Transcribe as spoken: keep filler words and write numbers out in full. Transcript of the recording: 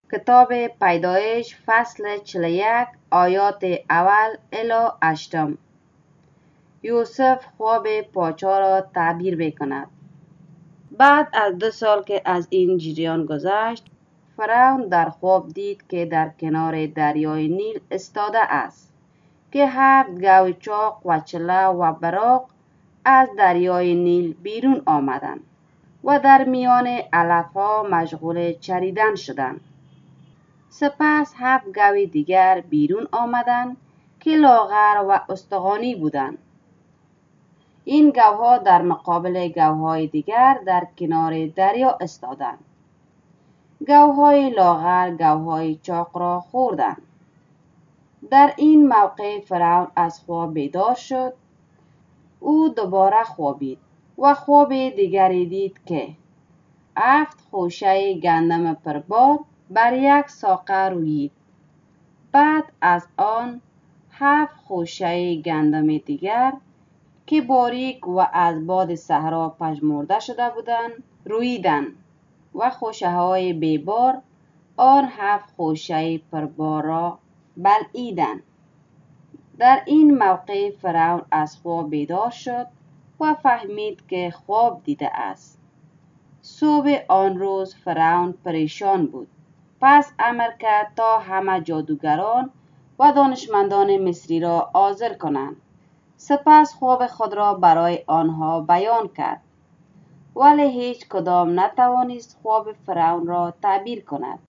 کتاب پیدایش فصل چهل و یک آیات اول الی هشتم. یوسف خواب پاچا را تعبیر می‌کند. بعد از دو سال که از این جریان گذشت، فرعون در خواب دید که در کنار دریای نیل ایستاده است که هفت گاو چاق و چله و براق از دریای نیل بیرون آمدند و در میان علف‌ها مشغول چریدن شدند. سپس هفت گاو دیگر بیرون آمدند که لاغر و استخوانی بودند. این گاوها در مقابل گاوهای دیگر در کنار دریا ایستادند. گاوهای لاغر گاوهای چاق را خوردند. در این موقع فرعون از خواب بیدار شد. او دوباره خوابید و خواب دیگری دید که هفت خوشه گندم پربار بر یک ساقه رویید. بعد از آن هفت خوشه گندم دیگر که باریک و از باد صحرا پژمرده شده بودند روییدند و خوشه های بیبار آن هفت خوشه پربار را بلعیدند. در این موقع فرعون از خواب بیدار شد و فهمید که خواب دیده است. صبح آن روز فرعون پریشان بود. پس امر کرد تا همه جادوگران و دانشمندان مصری را حاضر کنند. سپس خواب خود را برای آنها بیان کرد، ولی هیچ کدام نتوانست خواب فرعون را تعبیر کند.